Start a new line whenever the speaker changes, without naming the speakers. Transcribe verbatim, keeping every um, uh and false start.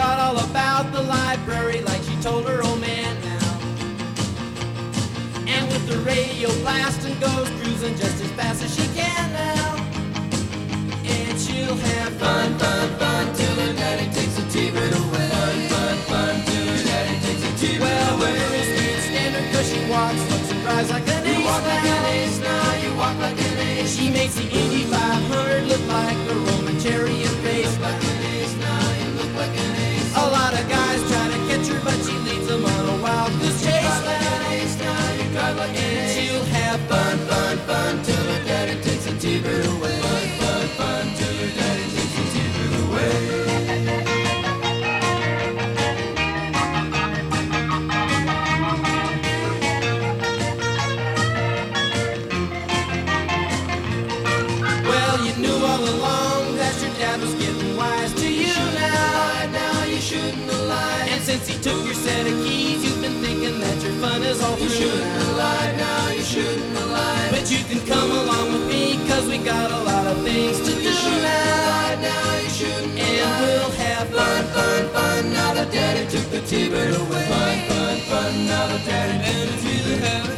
forgot all about the library like she told her old man now. And with the radio blasting goes cruising just as fast as she can now. And she'll have fun, fun, fun till her daddy takes the T-bird away. Fun, fun, fun till her daddy takes the T-bird well, away. Well, the girls can't stand her cause she walks, looks and cries like an ace. You walk like an ace now, you walk like an ace. She makes the Indy five hundred look like a Roman chariot race. You look like an ace now, you look like an ace. A lot of guys try to catch her, but she leads them on a wild goose chase. You drive like an ace now, you drive like an ace. And she'll have fun, fun, fun till her daddy takes the T-bird away. Fun, fun, fun till her daddy takes the T-bird away. Since he took your set of keys, you've been thinking that your fun is all through. You shouldn't have lied now, you shouldn't have lied. But you can come along with me, cause we got a lot of things to do now. Now you shouldn't have and we'll have fun, fun, fun. Now that daddy took the T-bird away. Fun, fun, fun. Now that daddy took the T-bird away.